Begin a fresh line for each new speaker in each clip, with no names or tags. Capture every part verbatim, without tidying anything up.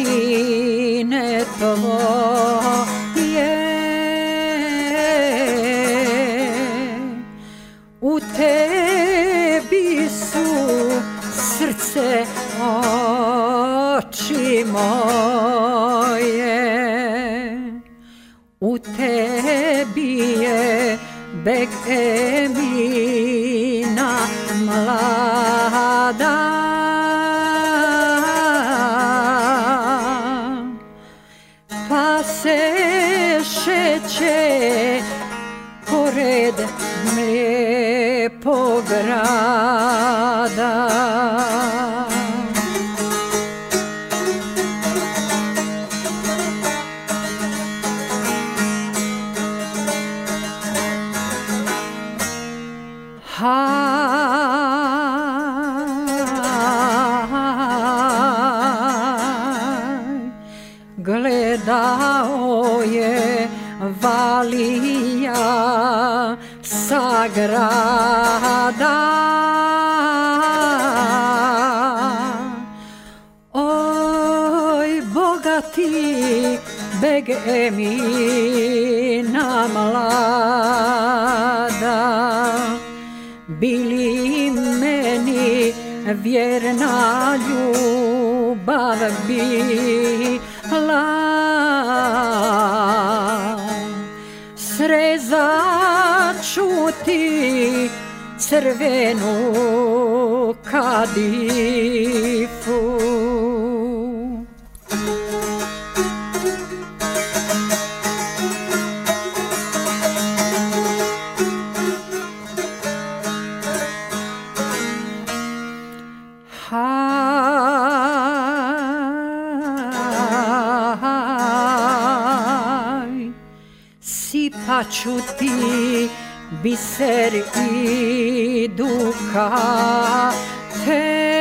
sine tvoje. U tebi su srce, oči moje. U tebi je beg Emina mlada. Pa se šeće pored lijepog grada. Gledao je Valija sa grada. Oj, bogati beg Emina mlada, bili meni vjerna ljubav bila. Srezat ću ti crvenu kadifu. Sipat ću ti biser i dukate.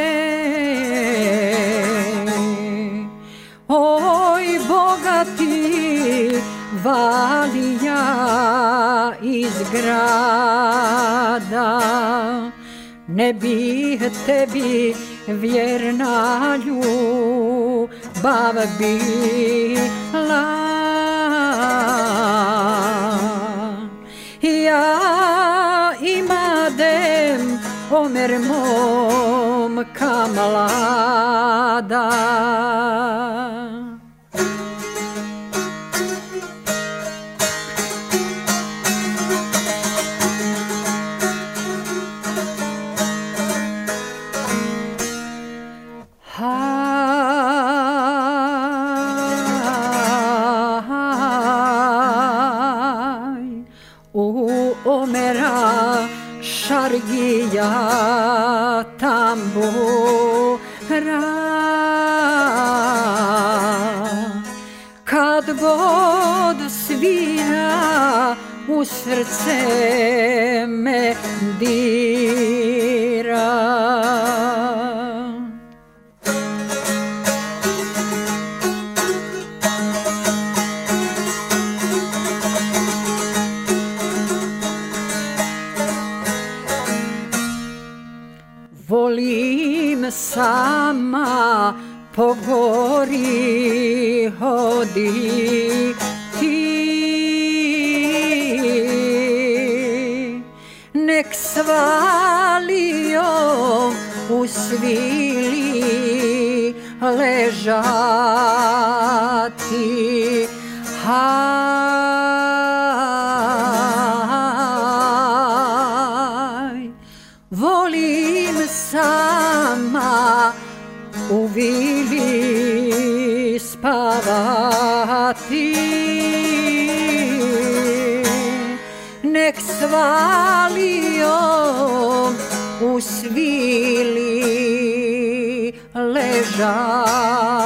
Oj, bogati Valija iz grada, ne bih tebi vjerna ljubav bila. Ja imadem omer momka mlada. Omera šargija tambura, kad god svira u srce me dira. Volim sama po gori hoditi, nek svalio u svili ležati. Haj, volim sama u vili spavati, nek svalio u svili ležati.